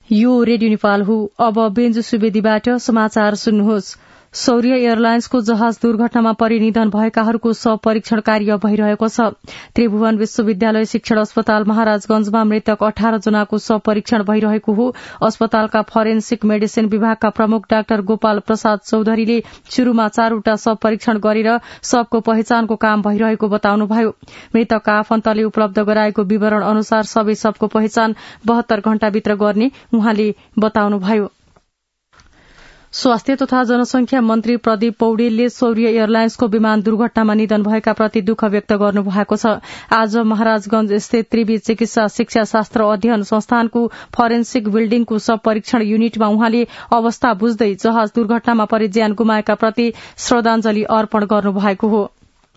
यो रेडियो नेपाल हो। अब बेन्जु सुवेदीबाट समाचार सुन्नुहोस्। सौर्य एयरलाइन्सको जहाज दुर्घटनामा परि निधन भएकाहरूको शव परीक्षण कार्य भइरहेको छ। त्रिभुवन विश्वविद्यालय शिक्षण अस्पताल महाराजगंजमा मृतक 18 जनाको शव परीक्षण भइरहेको हो। अस्पतालका फरेन्सिक मेडिसिन विभागका प्रमुख डाक्टर गोपाल प्रसाद चौधरीले शुरूमा 4वटा शव परीक्षण गरेर शवको पहिचानको काम भइरहेको बताउनुभयो। मृतकका आफन्तले उपलब्ध गराएको विवरण अनुसार सबै शवको पहिचान 72 घण्टाभित्र गर्ने उहाँले बताउनुभयो। स्वास्थ्य तथा जनसंख्या मन्त्री प्रदीप पौडेलले सौर्य एयरलाइन्सको विमान दुर्घटनामा निधन भएका प्रति दुःख व्यक्त गर्नुभएको छ। आज महाराजगंज स्थित त्रिवी चिकित्सा शिक्षा शास्त्र अध्ययन संस्थानको फरेन्सिक बिल्डिङको शव परीक्षण युनिटमा उहाँले अवस्था बुझ्दै जहाज दुर्घटनामा परि ज्यान गुमाएका प्रति श्रद्धाञ्जली अर्पण गर्नुभएको हो।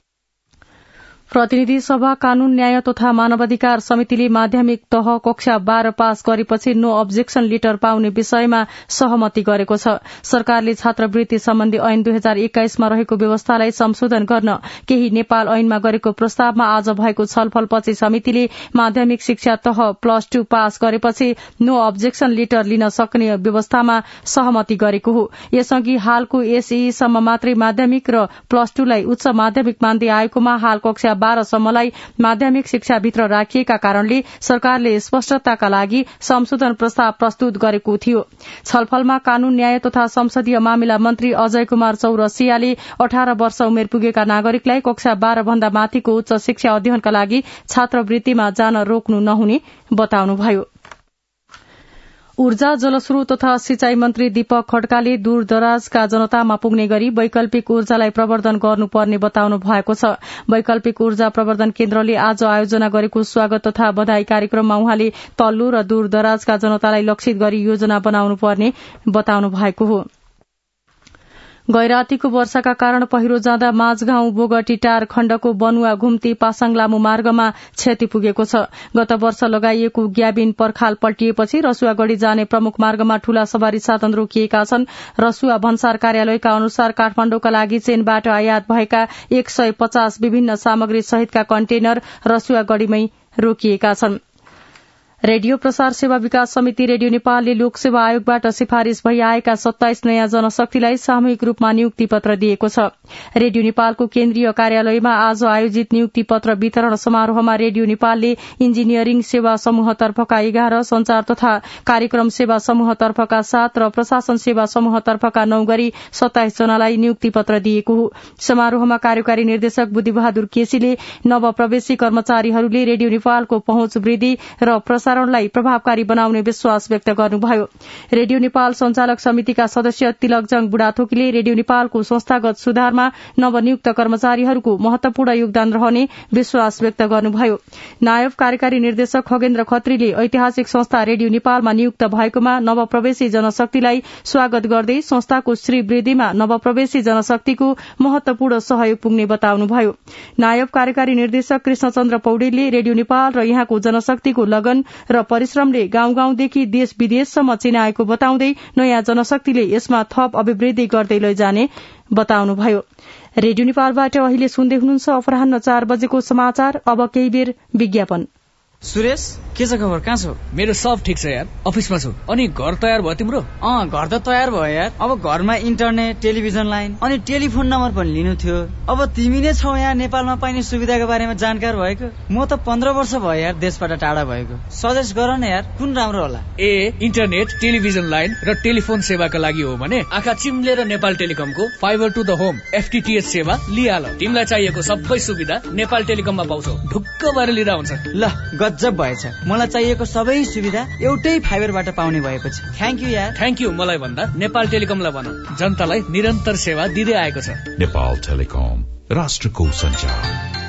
प्रतिनिधि सभा कानून न्याय तथा मानवाधिकार समितिले माध्यमिक तह कक्षा 12 पास गरेपछि नो अब्जेक्सन लेटर पाउने विषयमा सहमति गरेको छ। सरकारले छात्रवृत्ति सम्बन्धी ऐन 2021 मा रहेको व्यवस्थालाई संशोधन गर्न केही नेपाल ऐनमा गरेको प्रस्तावमा आज भएको छलफलपछि समितिले माध्यमिक शिक्षा तह +2 पास गरेपछि नो अब्जेक्सन लेटर लिन सक्ने व्यवस्थामा सहमति गरेको हो। यसअघि हालको एसई सम्म मात्रै माध्यमिक र +2 लाई उच्च माध्यमिक मान्दै आएकोमा हाल कक्षा 12 सम्मलाई माध्यमिक शिक्षाभित्र राखिएका कारणले सरकारले स्पष्टताका लागि संशोधन प्रस्ताव प्रस्तुत गरेको थियो। छलफलमा कानून न्याय तथा संसदीय मामिला मन्त्री अजय कुमार चौरसियाले 18 वर्ष उमेर पुगेका नागरिकलाई कक्षा 12 भन्दा माथिको उच्च शिक्षा अध्ययनका लागि छात्रवृत्तिमा जान रोक्नु नहुने बताउनुभयो। ऊर्जा जलस्रोत तथा सिंचाई मन्त्री दीपक खड्काले दूरदराजका जनतामा पुग्ने गरी वैकल्पिक ऊर्जालाई प्रवर्धन गर्नुपर्ने बताउनु भएको छ। वैकल्पिक ऊर्जा प्रवर्धन केन्द्रले आज आयोजना गरेको स्वागत तथा बधाई कार्यक्रममा उहाँले तल्लो र दूरदराजका जनतालाई लक्षित गरी योजना बनाउनुपर्ने बताउनु भएको हो। गैरातीको वर्षाका कारण पहिरो जाँदा माझगाउँ बोगटीटार खण्डको बनुवा घुम्ती पासाङ लामो मार्गमा क्षति पुगेको छ। गत वर्ष लगाइएको ग्याबिन पर्खाल पल्टिएपछि रसुवागढ़ी जाने प्रमुख मार्गमा ठूला सवारी साधन रोकिएका छन्। रसुवा भन्सार कार्यालयका अनुसार काठमाण्डुका लागि चीनबाट आयात भएका 150 विभिन्न सामग्री सहितका कन्टेनर रसुवागढ़ीमै रोकिएका छन्। रेडियो प्रसार सेवा विकास समिति रेडियो नेपालले लोकसेवा आयोगबाट सिफारिश भई आएका 27 नयाँ जनशक्तिलाई सामूहिक रूपमा नियुक्ति पत्र दिएको छ। रेडियो नेपालको केन्द्रीय कार्यालयमा आज आयोजित नियुक्ति पत्र वितरण समारोहमा रेडियो नेपालले इन्जिनियरिङ सेवा समूहतर्फका 11, संचार तथा कार्यक्रम सेवा समूहतर्फका 7 र प्रशासन सेवा समूहतर्फका 9 गरी 27 जनालाई नियुक्ति पत्र दिएको हो। समारोहमा कार्यकारी निर्देशक बुद्धिबहादुर केसीले नवप्रवेशी कर्मचारीहरूले रेडियो नेपालको पहुँच वृद्धि र प्रसारणलाई प्रभावकारी बनाउने विश्वास व्यक्त गर्नुभयो। रेडियो नेपाल संचालक समितिका सदस्य तिलकजङ बुढाथोकीले रेडियो नेपालको संस्थागत सुधारमा नवनियुक्त कर्मचारीहरूको महत्वपूर्ण योगदान रहने विश्वास व्यक्त गर्नुभयो। नायब कार्यकारी निर्देशक खगेन्द्र खत्रीले ऐतिहासिक संस्था रेडियो नेपालमा नियुक्त भएकोमा नवप्रवेशी जनशक्तिलाई स्वागत गर्दै संस्थाको श्रीवृद्धिमा नवप्रवेशी जनशक्तिको महत्वपूर्ण सहयोग पुग्ने बताउनुभयो। नायब कार्यकारी निर्देशक कृष्णचन्द्र पौडेलले रेडियो नेपाल र यहाँको जनशक्तिको लगन र परिश्रमले गाउँ गाउँदेखि देश विदेशसम्म चिनाएको बताउँदै नयाँ जनशक्तिले यसमा थप अभिवृद्धि गर्दै लैजाने बताउनुभयो। रेडियो नेपालबाट अहिले सुन्दै हुनुहुन्छ अपराह्न 4 बजेको समाचार। अब केही बेर विज्ञापन। सुरेश, के छ खबर? कहाँ छौ? मेरो सब ठिक छ यार, अफिसमा छु। अनि घर तयार भयो तिम्रो? घर त तयार भयो यार। अब घरमा इन्टरनेट, टेलिभिजन लाइन अनि टेलिफोन नम्बर पनि लिनु थियो। अब तिमी नै छौ यहाँ नेपालमा पाइने सुविधाको बारेमा जानकार भएको। म त 15 वर्ष भयो यार देशबाट टाढा भएको। सजेस्ट गर न यार, कुन राम्रो होला? इन्टरनेट, टेलिभिजन लाइन र टेलिफोन सेवाका लागि हो भने आँखा चिम्लेर नेपाल टेलिकमको fibre to the home FTTH सेवा लिहाल। तिमीलाई चाहिएको सबै सुविधा नेपाल टेलिकममा पाउँछौ। ढुक्क भएर लिँदा हुन्छ। ल गजब भएछ। मलाई चाहिएको सबै सुविधा एउटै फाइबरबाट पाउने भएपछि थ्याङ्क यू यार। थ्याङ्क यू मलाई भन्दा नेपाल टेलिकमलाई भन, जनतालाई निरन्तर सेवा दिँदै आएको छ। नेपाल टेलिकम, राष्ट्रको सञ्चार।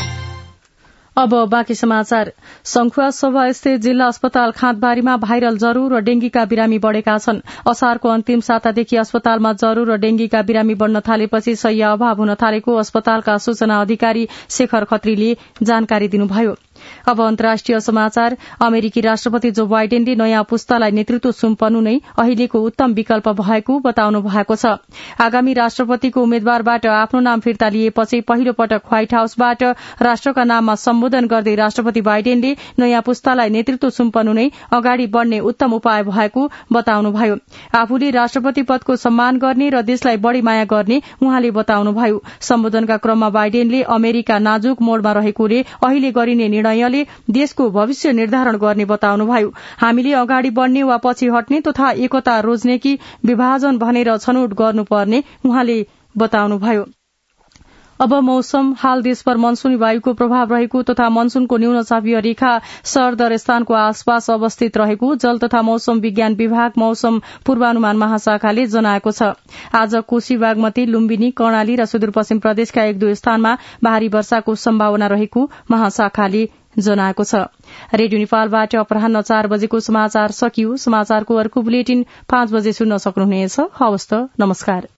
अब बाँकी समाचार। संखुवा सभा स्थित जिल्ला अस्पताल खाँदबारीमा भाइरल जरो र डेंगीका बिरामी बढ़ेका छन्। असारको अन्तिम सातादेखि अस्पतालमा जरो र डेंगीका बिरामी बढ़न थालेपछि शय्या अभाव हुन थालेको अस्पतालका सूचना अधिकारी शेखर खत्रीले जानकारी दिनुभयो। अब अन्तर्राष्ट्रिय समाचार। अमेरिकी राष्ट्रपति जो बाइडेनले नयाँ पुस्तालाई नेतृत्व सुम्पनु नै अहिलेको उत्तम विकल्प भएको बताउनु भएको छ। आगामी राष्ट्रपतिको उम्मेद्वारबाट आफ्नो नाम फिर्ता लिएपछि पहिलो पटक व्हाइट हाउसबाट राष्ट्रका नाममा सम्बोधन गर्दै राष्ट्रपति बाइडेनले नयाँ पुस्तालाई नेतृत्व सुम्पनु नै अगाडि बढ़ने उत्तम उपाय भएको बताउनुभयो। आफूले राष्ट्रपति पदको सम्मान गर्ने र देशलाई बढ़ी माया गर्ने उहाँले बताउनुभयो। सम्बोधनका क्रममा बाइडेनले अमेरिका नाजुक मोडमा रहेकोले अहिले गरिने निर्णयले देशको भविष्य निर्धारण गर्ने बताउनुभयो। हामीले अगाडि बढ़ने वा पछि हट्ने तथा एकता रोज्ने कि विभाजन भनेर छनौट गर्नुपर्ने उहाँले बताउनुभयो। अब मौसम। हाल देशभर मनसूनी वायुको प्रभाव रहेको तथा मनसूनको न्यून चापीय रेखा सरदर स्थानको आसपास अवस्थित रहेको जल तथा मौसम विज्ञान विभाग मौसम पूर्वानुमान महाशाखाले जनाएको छ। आज कोशी, बागमती, लुम्बिनी, कर्णाली र सुदूरपश्चिम प्रदेशका 1-2 स्थानमा भारी वर्षाको सम्भावना रहेको महाशाखाले जनाएको छ। रेडियो नेपालबाट अपराह्न 4 बजेको समाचार सकियो। समाचारको अर्को बुलेटिन 5 बजे सुन्न सक्नुहुनेछ। हवस् त, नमस्कार।